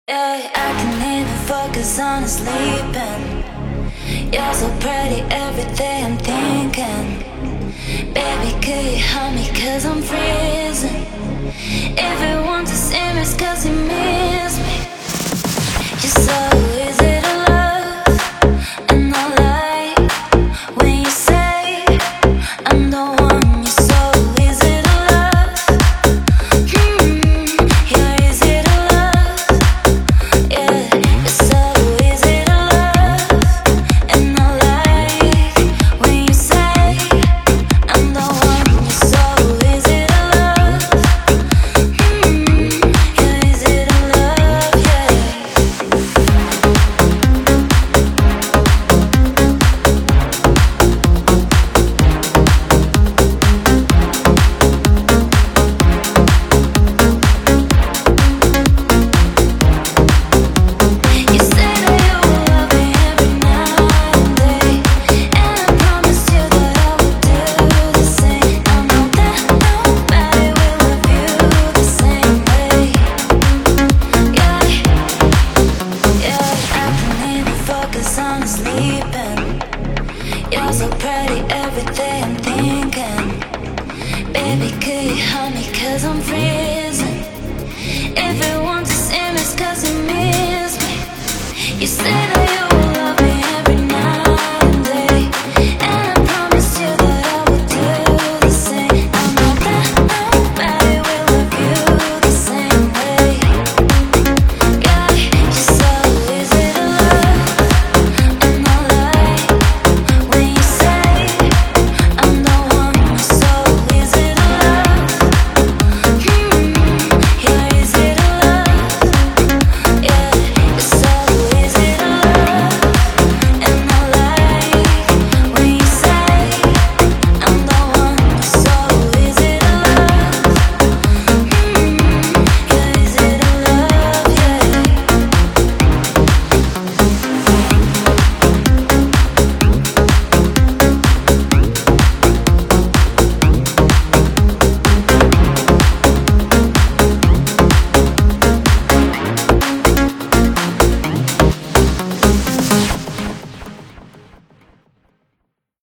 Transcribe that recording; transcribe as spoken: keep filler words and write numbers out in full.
Yeah, I can even focus on sleeping. You're so pretty, every day I'm thinking. Baby, could you help me, cause I'm freezing. If you want to see me, it's cause you miss me. You're so easy to love, and I like when you say I'm the one. You're so easy to love. Mm, you're easy to love. Yeah, you're so easy to love, and I like when you say I'm the one. You're so easy to love. Mm, you're easy to love. Yeah. You say that you will love me every night and day, and I promise you that I will do the same. I know that nobody will love you the same way. Yeah, yeah, I can even focus on sleeping. You're so pretty, every day I'm thinking. Baby, could you help me, cause I'm freezing. If it